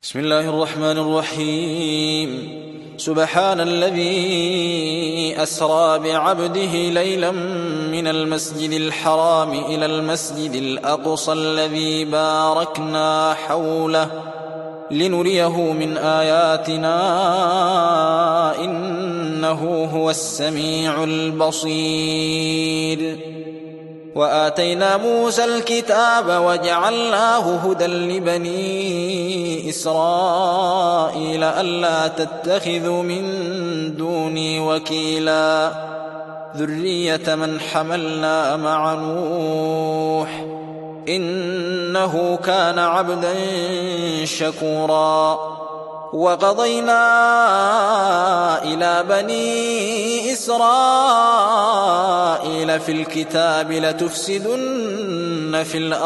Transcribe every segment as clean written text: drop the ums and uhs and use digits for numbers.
بسم الله الرحمن الرحيم. سبحان الذي أسرى بعبده ليلا من المسجد الحرام إلى المسجد الأقصى الذي باركنا حوله لنريه من آياتنا إنه هو السميع البصير. وآتينا موسى الكتاب وجعلناه هدى لبني إسرائيل ألا تتخذوا من دوني وكيلا ذرية من حملنا مع نوح إنه كان عبدا شكورا. وقضينا إلى بني إسرائيل في الكتاب لتفسدن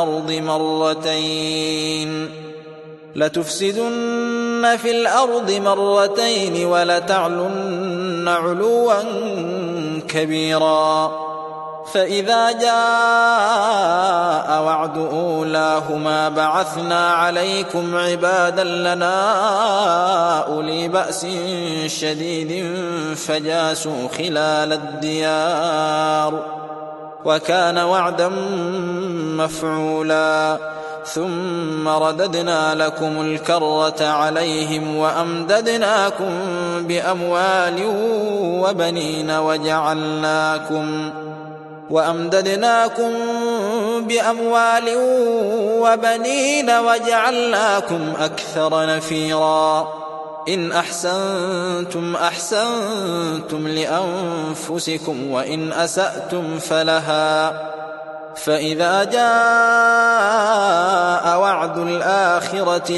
في الأرض مرتين ولتعلن علوا كبيرا. فإذا جاء وعد أولاهما بعثنا عليكم عبادا لنا أولي بأس شديد فجاسوا خلال الديار وكان وعدا مفعولا. ثم رددنا لكم الكرة عليهم وأمددناكم بأموال وبنين وجعلناكم أكثر نفيرا. إن أحسنتم أحسنتم لأنفسكم وإن أسأتم فلها. فإذا جاء وعد الآخرة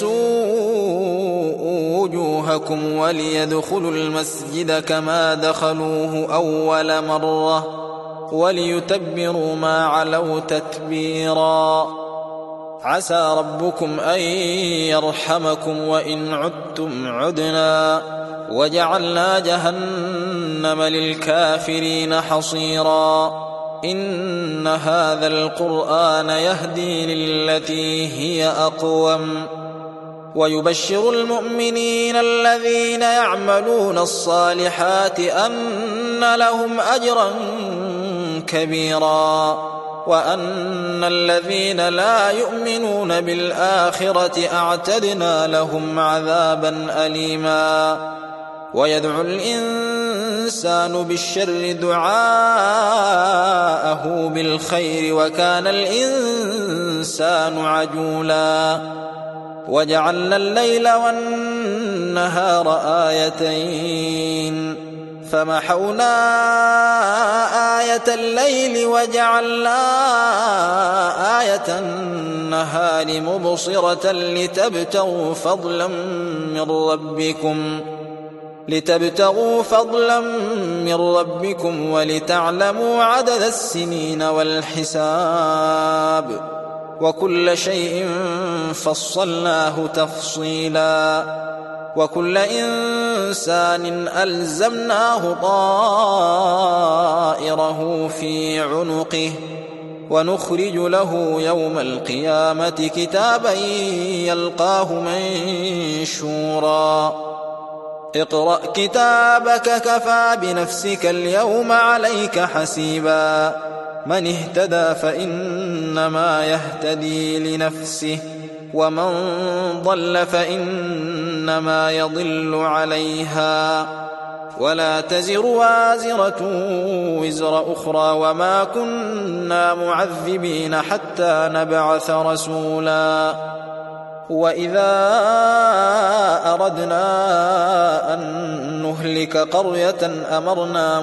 ليسوءوا وجوهكم وليدخلوا المسجد كما دخلوه أول مرة وليتبروا ما علوا تتبيرا. عسى ربكم أن يرحمكم وإن عدتم عدنا وجعلنا جهنم للكافرين حصيرا. إن هذا القرآن يهدي للتي هي أقوم ويبشر المؤمنين الذين يعملون الصالحات أن لهم أجرا كبيرا وأن الذين لا يؤمنون بالآخرة أعتدنا لهم عذابا أليما. ويدعو الإنسان بالشر دعاءه بالخير وكان الإنسان عجولا. وجعلنا الليل والنهار آيتين فمحونا آية الليل وجعلنا آية النهار مبصرة لتبتغوا فضلا من ربكم ولتعلموا عدد السنين والحساب وكل شيء فصلناه تفصيلا. وكل إنسان ألزمناه طائره في عنقه ونخرج له يوم القيامة كتابا يلقاه منشورا. اقرأ كتابك كفى بنفسك اليوم عليك حسيبا. من اهتدى فإنما يهتدي لنفسه ومن ضل فإنما يضل عليها ولا تزر وازرة وزر أخرى وما كنا معذبين حتى نبعث رسولا. وإذا أردنا أن نهلك قرية أمرنا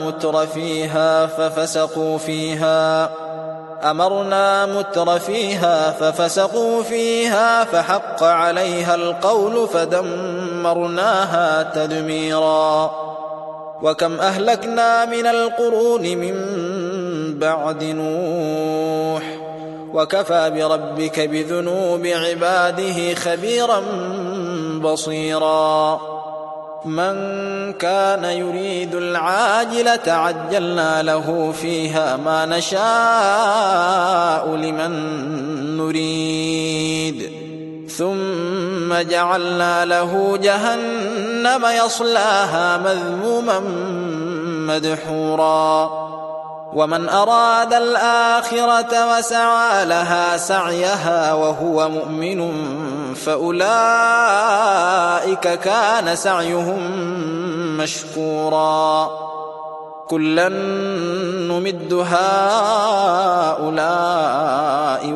متر فيها ففسقوا فيها فحق عليها القول فدمرناها تدميرا. وكم أهلكنا من القرون من بعد نوح وكفى بربك بذنوب عباده خبيرا بصيرا. من كان يريد العاجلة عجلنا له فيها ما نشاء لمن نريد ثم جعلنا له جهنم يصلاها مذموما مدحورا ومن أراد الآخرة وسعى لها سعيها وهو مؤمن فأولئك كان سعيهم مشكورا كلا نمد هؤلاء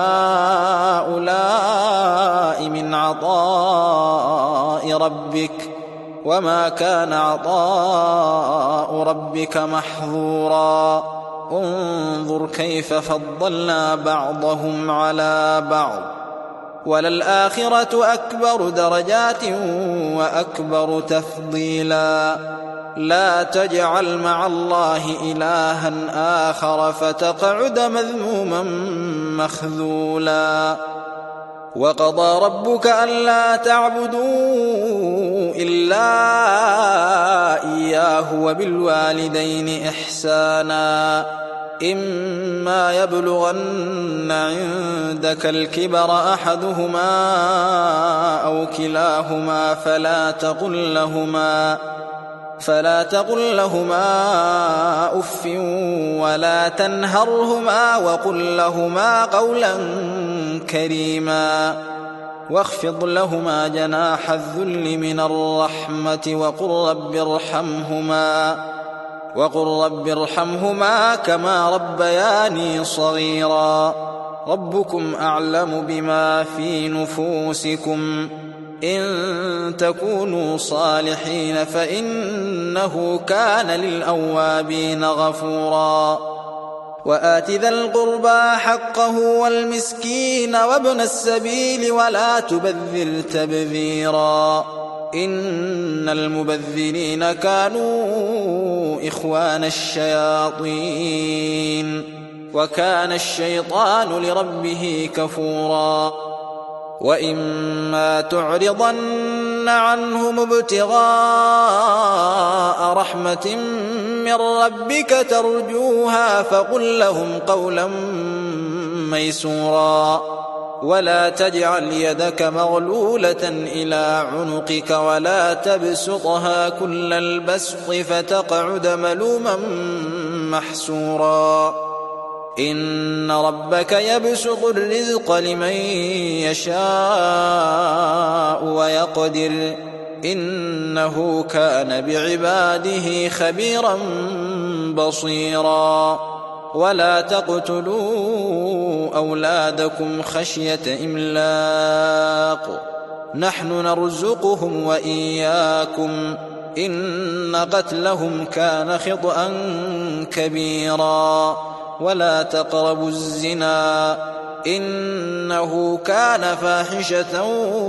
وهؤلاء من عطاء ربك وما كان عطاء ربك محظورا انظر كيف فضلنا بعضهم على بعض وللآخرة أكبر درجات وأكبر تفضيلا لا تجعل مع الله إلها آخر فتقعد مذموما مخذولا وقضى ربك ألا تعبدوا إلا إياه وبالوالدين إحسانا إما يبلغن عندك الكبر أحدهما أو كلاهما فلا تقل لهما أف ولا تنهرهما وقل لهما قولا كريما واخفض لهما جناح الذل من الرحمة وقل رب ارحمهما كما ربياني صغيرا ربكم أعلم بما في نفوسكم إن تكونوا صالحين فإنه كان للأوابين غفورا وآت ذا القربى حقه والمسكين وابن السبيل ولا تبذر تبذيرا إن المبذرين كانوا إخوان الشياطين وكان الشيطان لربه كفورا وإما تعرضن عنهم ابتغاء رحمة من ربك ترجوها فقل لهم قولا ميسورا ولا تجعل يدك مغلولة إلى عنقك ولا تبسطها كل البسط فتقعد ملوما محسورا إن ربك يبسط الرزق لمن يشاء ويقدر إنه كان بعباده خبيرا بصيرا ولا تقتلوا أولادكم خشية إملاق نحن نرزقهم وإياكم إن قتلهم كان خطأ كبيرا ولا تقربوا الزنا إنه كان فاحشة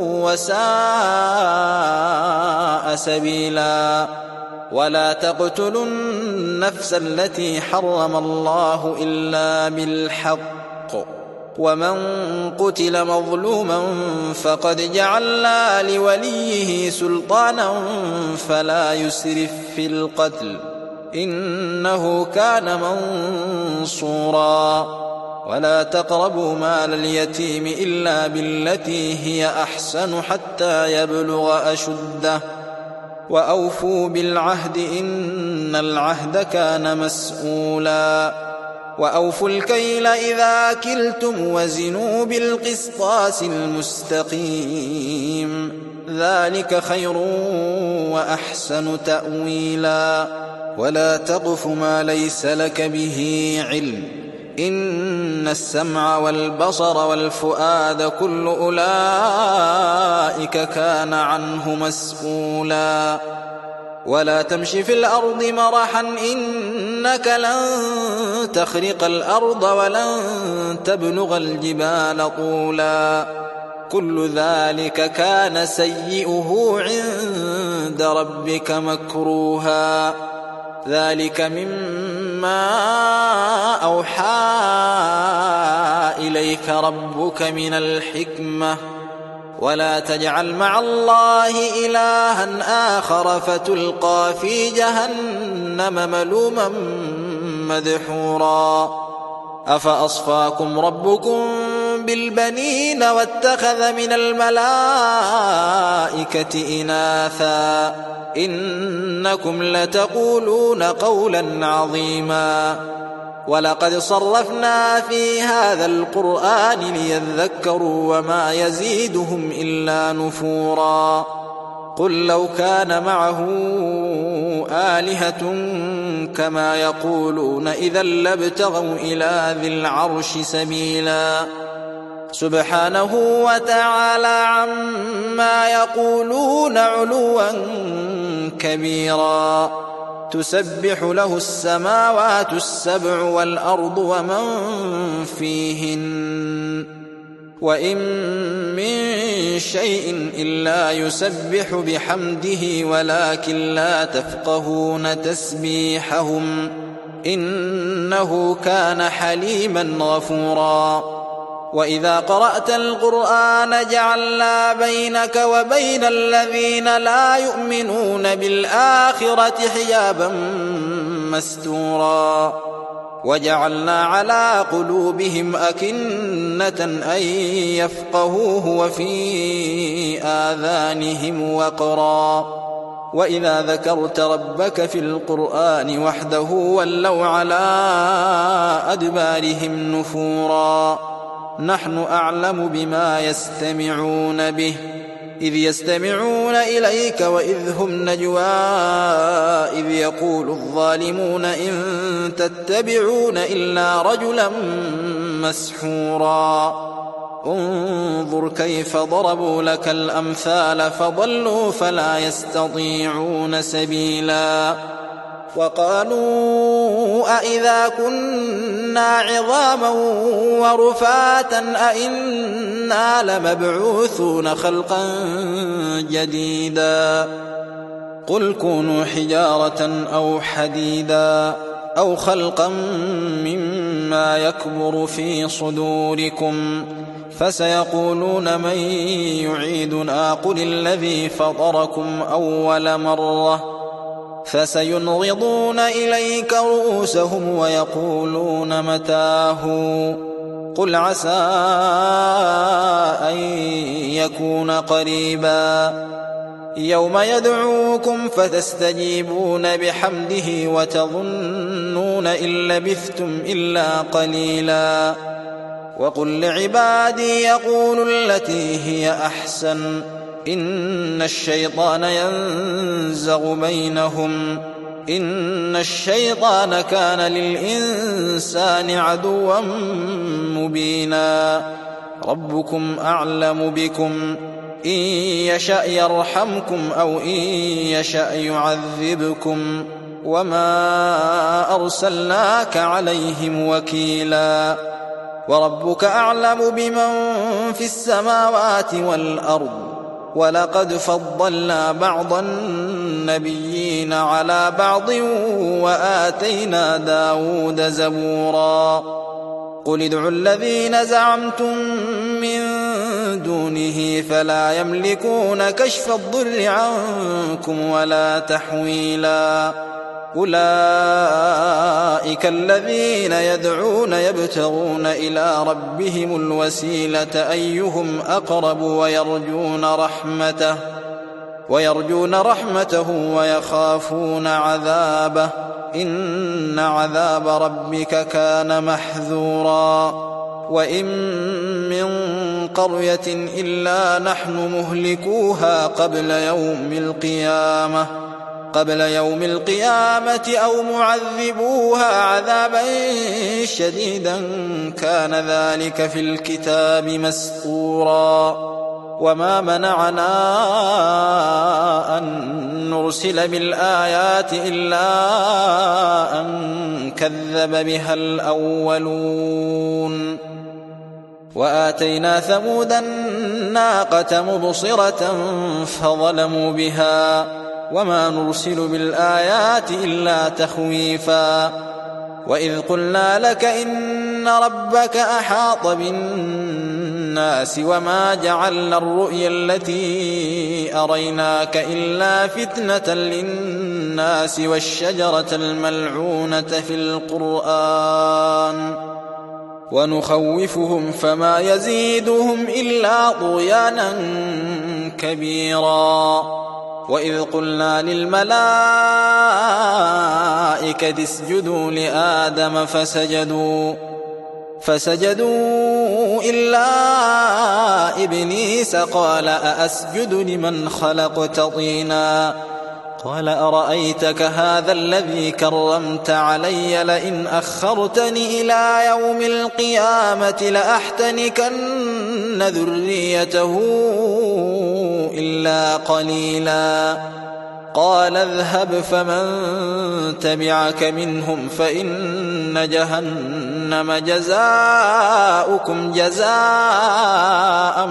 وساء سبيلا ولا تقتلوا النفس التي حرم الله إلا بالحق ومن قتل مظلوما فقد جعلنا لوليه سلطانا فلا يسرف في القتل إنه كان منصورا ولا تقربوا مال اليتيم إلا بالتي هي أحسن حتى يبلغ أشده وأوفوا بالعهد إن العهد كان مسؤولا وأوفوا الكيل إذا كلتم وزنوا بالقسطاس المستقيم ذلك خير وأحسن تأويلا ولا تقف ما ليس لك به علم إن السمع والبصر والفؤاد كل أولئك كان عنه مسؤولا ولا تمش في الأرض مرحا إنك لن تخرق الأرض ولن تبلغ الجبال طولا كل ذلك كان سيئه عند ربك مكروها ذلك مما أوحى إليك ربك من الحكمة ولا تجعل مع الله إلها آخر فتلقى في جهنم ملوما مدحورا أفأصفاكم ربكم بالبنين واتخذ من الملائكة إناثا إنكم لتقولون قولا عظيما ولقد صرفنا في هذا القرآن ليذكروا وما يزيدهم إلا نفورا قل لو كان معه آلهة كما يقولون إذا لابتغوا إلى ذي العرش سبيلا سبحانه وتعالى عما يقولون علوا كبيرا تسبح له السماوات السبع والأرض ومن فيهن وإن من شيء إلا يسبح بحمده ولكن لا تفقهون تسبيحهم إنه كان حليما غفورا وإذا قرأت القرآن جعلنا بينك وبين الذين لا يؤمنون بالآخرة حجابا مستورا وجعلنا على قلوبهم أكنة أن يفقهوه وفي آذانهم وقرا وإذا ذكرت ربك في القرآن وحده ولوا على أدبارهم نفورا نحن أعلم بما يستمعون به إذ يستمعون إليك وإذ هم نجوى إذ يقول الظالمون إن تتبعون إلا رجلا مسحورا انظر كيف ضربوا لك الأمثال فضلوا فلا يستطيعون سبيلا وقالوا أئذا كنا عظاما ورفاتا أئنا لمبعوثون خلقا جديدا قل كونوا حجارة أو حديدا أو خلقا مما يكبر في صدوركم فسيقولون من يعيدنا قل الذي فطركم أول مرة فسينغضون إليك رؤوسهم ويقولون متاه قل عسى أن يكون قريبا يوم يدعوكم فتستجيبون بحمده وتظنون إن لبثتم إلا قليلا وقل لعبادي يقولوا التي هي أحسن إن الشيطان ينزغ بينهم إن الشيطان كان للإنسان عدوا مبينا ربكم أعلم بكم إن يشأ يرحمكم أو إن يشأ يعذبكم وما أرسلناك عليهم وكيلا وربك أعلم بمن في السماوات والأرض ولقد فضلنا بعض النبيين على بعض وآتينا داود زبورا قل ادعوا الذين زعمتم من دونه فلا يملكون كشف الضر عنكم ولا تحويلا أولئك الذين يدعون يبتغون إلى ربهم الوسيلة أيهم أقرب ويرجون رحمته ويخافون عذابه إن عذاب ربك كان محذورا وإن من قرية إلا نحن مهلكوها قبل يوم القيامة أو معذبوها عذابا شديدا كان ذلك في الكتاب مسطورا وما منعنا أن نرسل بالآيات إلا أن كذب بها الأولون وآتينا ثمود الناقة مبصرة فظلموا بها وما نرسل بالآيات إلا تخويفا وإذ قلنا لك إن ربك أحاط بالناس وما جعلنا الرؤيا التي أريناك إلا فتنة للناس والشجرة الملعونة في القرآن ونخوفهم فما يزيدهم إلا طغيانا كبيرا. وإذ قلنا للملائكة اسجدوا لآدم فسجدوا إلا إبليس قال أأسجد لمن خلقت طينا قال أرأيتك هذا الذي كرمت علي لئن أخرتني إلى يوم القيامة لأحتنكن ذريته إلا قليلا. قال اذهب فمن تبعك منهم فإن جهنم جزاؤكم جزاء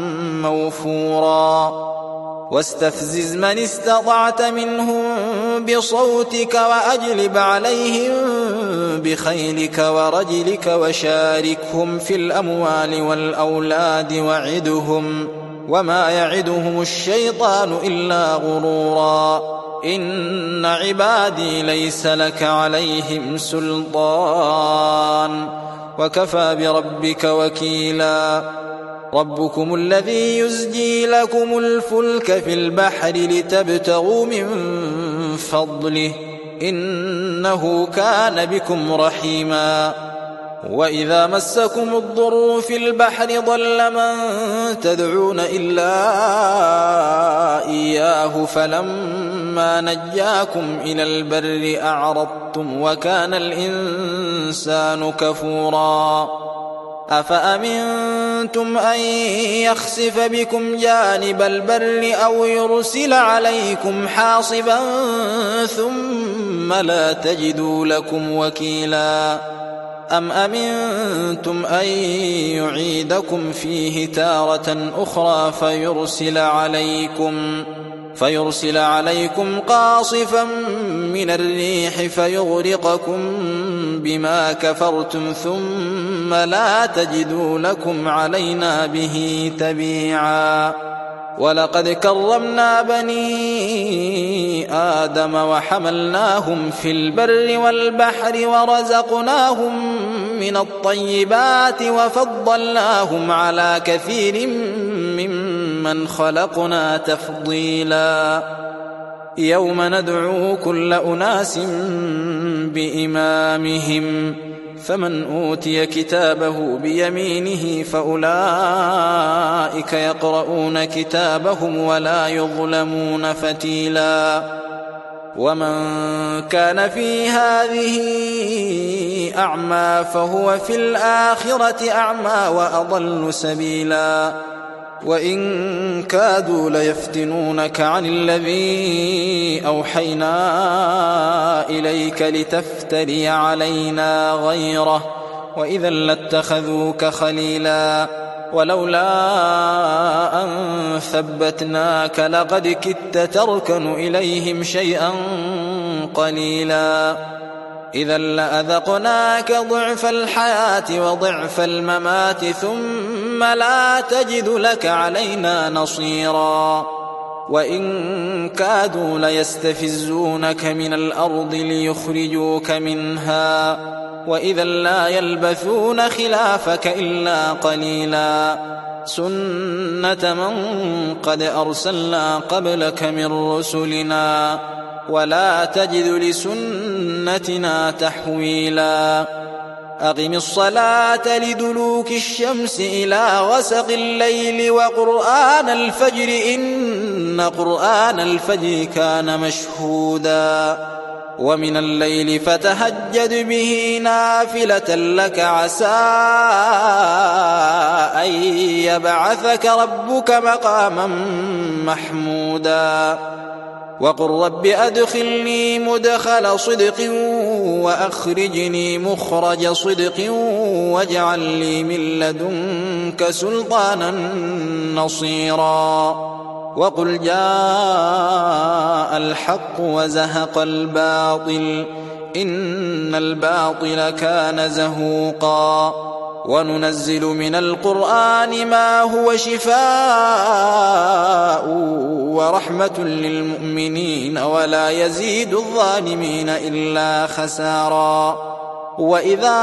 موفورا. واستفزز من استطعت منهم بصوتك وأجلب عليهم بخيلك ورجلك وشاركهم في الأموال والأولاد وعدهم وما يعدهم الشيطان إلا غرورا. إن عبادي ليس لك عليهم سلطان وكفى بربك وكيلا. ربكم الذي يزجي لكم الفلك في البحر لتبتغوا من فضله إنه كان بكم رحيما. وإذا مسكم الضر في البحر ضل من تدعون إلا إياه فلما نجاكم إلى البر أعرضتم وكان الإنسان كفورا. أفأمنتم أن يخسف بكم جانب البر أو يرسل عليكم حاصبا ثم لا تجدوا لكم وكيلا. أم أمنتم أن يعيدكم فيه تارة أخرى فيرسل عليكم قاصفا من الريح فيغرقكم بما كفرتم ثم لا تجدوا لكم علينا به تبيعا. ولقد كرمنا بني آدم وحملناهم في البر والبحر ورزقناهم من الطيبات وفضلناهم على كثير ممن خلقنا تفضيلا. يوم ندعو كل أناس بإمامهم فمن أوتي كتابه بيمينه فأولئك يقرؤون كتابهم ولا يظلمون فتيلا. ومن كان في هذه أعمى فهو في الآخرة أعمى وأضل سبيلا. وإن كادوا ليفتنونك عن الذي أوحينا إليك لتفتري علينا غيره وإذا لاتخذوك خليلا. ولولا أن ثبتناك لقد كدت تركن إليهم شيئا قليلا. إذا لأذقناك ضعف الحياة وضعف الممات ثم لا تجد لك علينا نصيرا. وإن كادوا ليستفزونك من الأرض ليخرجوك منها وإذا لا يلبثون خلافك إلا قليلا. سنة من قد أرسلنا قبلك من رسلنا ولا تجد لسنتنا تحويلا. أقم الصلاة لدلوك الشمس إلى غسق الليل وقرآن الفجر إن قرآن الفجر كان مشهودا. ومن الليل فتهجد به نافلة لك عسى أن يبعثك ربك مقاما محمودا. وقل رب أدخلني مدخل صدق وأخرجني مخرج صدق واجعل لي من لدنك سلطانا نصيرا. وقل جاء الحق وزهق الباطل إن الباطل كان زهوقا. وننزل من القرآن ما هو شفاء ورحمة للمؤمنين ولا يزيد الظالمين إلا خسارا. وإذا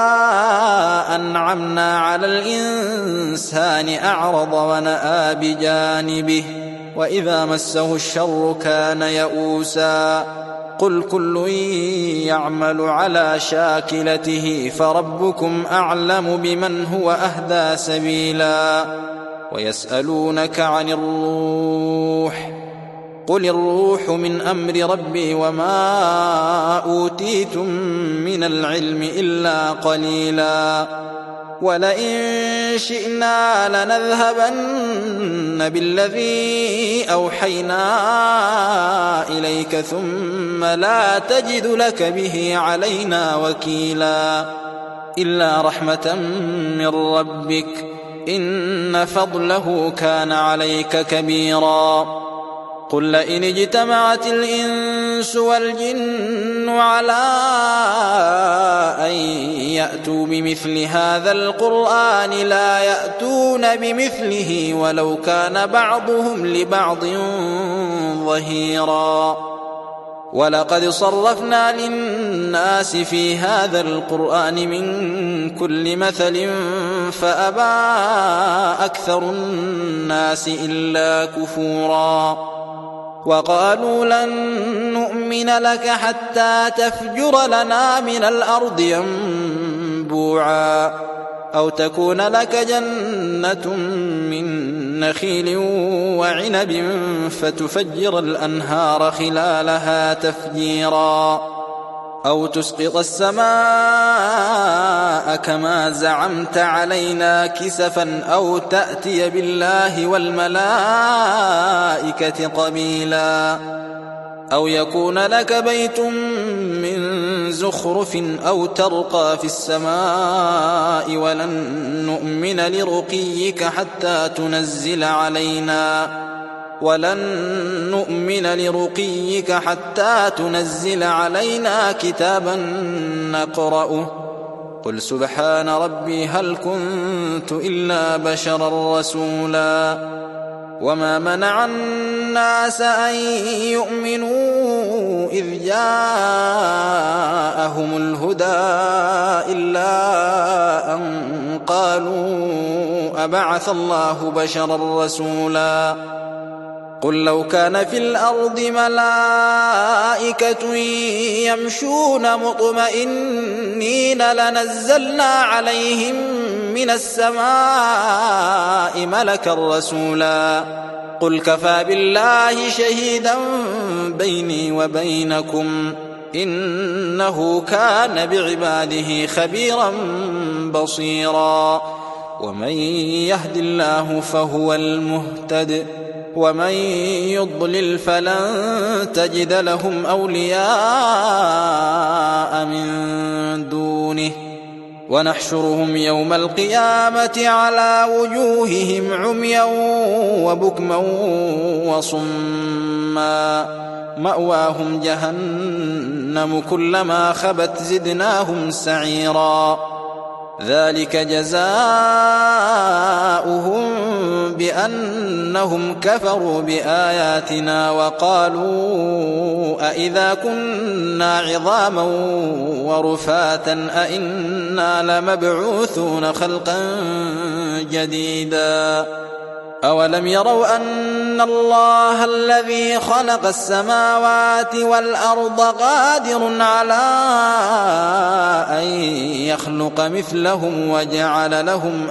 أنعمنا على الإنسان أعرض ونأى بجانبه وإذا مسه الشر كان يئوسا قل كل يعمل على شاكلته فربكم أعلم بمن هو أهدى سبيلا ويسألونك عن الروح قل الروح من أمر ربي وما أوتيتم من العلم إلا قليلا ولئن شئنا لنذهبن بالذي أوحينا إليك ثم لا تجد لك به علينا وكيلا إلا رحمة من ربك إن فضله كان عليك كبيرا قل لئن اجتمعت الإنس والجن على أن يأتوا بمثل هذا القرآن لا يأتون بمثله ولو كان بعضهم لبعض ظهيرا ولقد صرفنا للناس في هذا القرآن من كل مثل فأبى أكثر الناس إلا كفورا وقالوا لن نؤمن لك حتى تفجر لنا من الأرض ينبوعا أو تكون لك جنة من نخيل وعنب فتفجر الأنهار خلالها تفجيرا أو تسقط السماء كما زعمت علينا كسفا أو تأتي بالله والملائكة قبيلا أو يكون لك بيت من زخرف أو ترقى في السماء ولن نؤمن لرقيك حتى تنزل علينا كتابا نقرأه قل سبحان ربي هل كنت إلا بشرا رسولا وما منع الناس أن يؤمنوا إذ جاءهم الهدى إلا أن قالوا أبعث الله بشرا رسولا قل لو كان في الأرض ملائكة يمشون مطمئنين لنزلنا عليهم من السماء ملكا رسولا قل كفى بالله شهيدا بيني وبينكم إنه كان بعباده خبيرا بصيرا ومن يهد الله فهو المهتد ومن يضلل فلن تجد لهم أولياء من دونه ونحشرهم يوم القيامة على وجوههم عميا وبكما وصما مأواهم جهنم كلما خبت زدناهم سعيرا ذلك جزاؤهم بأنهم كفروا بآياتنا وقالوا أئذا كنا عظاما ورفاتا أئنا لمبعوثون خلقا جديدا أولم يروا أن الله الذي خلق السماوات والأرض قادر على أن يخلق مثلهم وجعل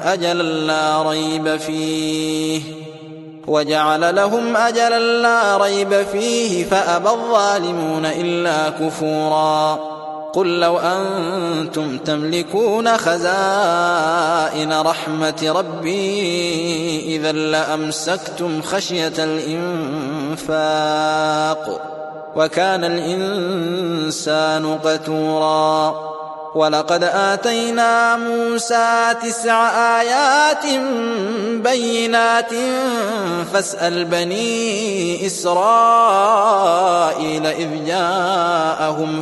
لهم أجلا لا ريب فيه فأبى الظالمون إلا كفورا قل لو أنتم تملكون خزائن رحمة ربي إذا لأمسكتم خشية الإنفاق وكان الإنسان قتورا ولقد آتينا موسى 9 آيات بينات فاسأل بني إسرائيل إذ جاءهم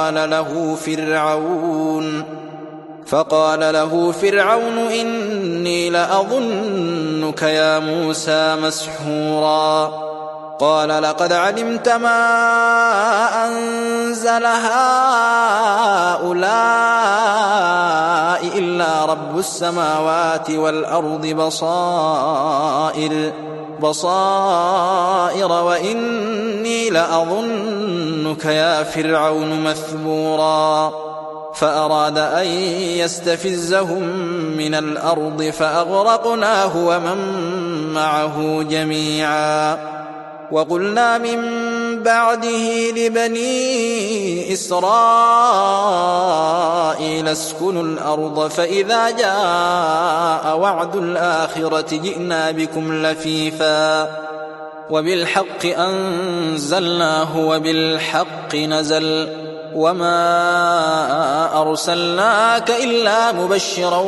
فقال له فرعون إني لأظنك يا موسى مسحورا قال لقد علمت ما أنزل هؤلاء إلا رب السماوات والأرض بصائر وإني لأظنك يا فرعون مثبورا فأراد أن يستفزهم من الأرض فأغرقناه ومن معه جميعا وقلنا من بعده لبني إسرائيل اسكنوا الأرض فإذا جاء وعد الآخرة جئنا بكم لفيفا وبالحق أنزلناه وبالحق نزل وما أرسلناك إلا مبشرا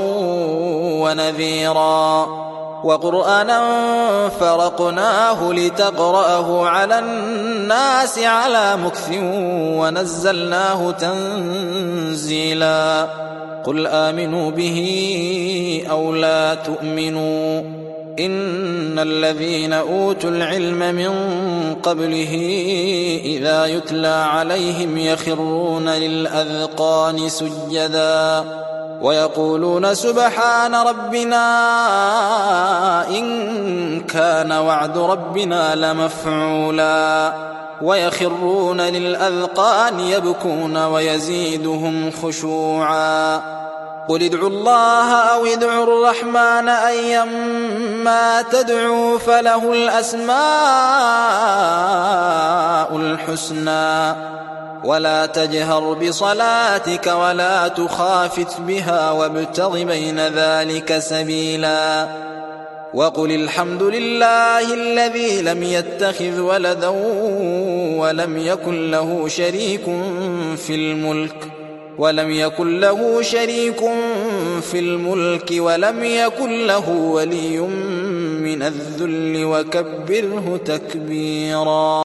ونذيرا وقرآنا فرقناه لتقرأه على الناس على مكث ونزلناه تنزيلا قل آمنوا به أو لا تؤمنوا إن الذين أوتوا العلم من قبله إذا يتلى عليهم يخرون للأذقان سجدا ويقولون سبحان ربنا إن كان وعد ربنا لمفعولا ويخرون للأذقان يبكون ويزيدهم خشوعا قل ادعوا الله أو ادعوا الرحمن أيما تدعوا فله الأسماء الحسنى ولا تجهر بصلاتك ولا تخافت بها وابتغ بين ذلك سبيلا وقل الحمد لله الذي لم يتخذ ولدا ولم يكن له شريك في الملك ولم يكن له ولي من الذل وكبره تكبيرا.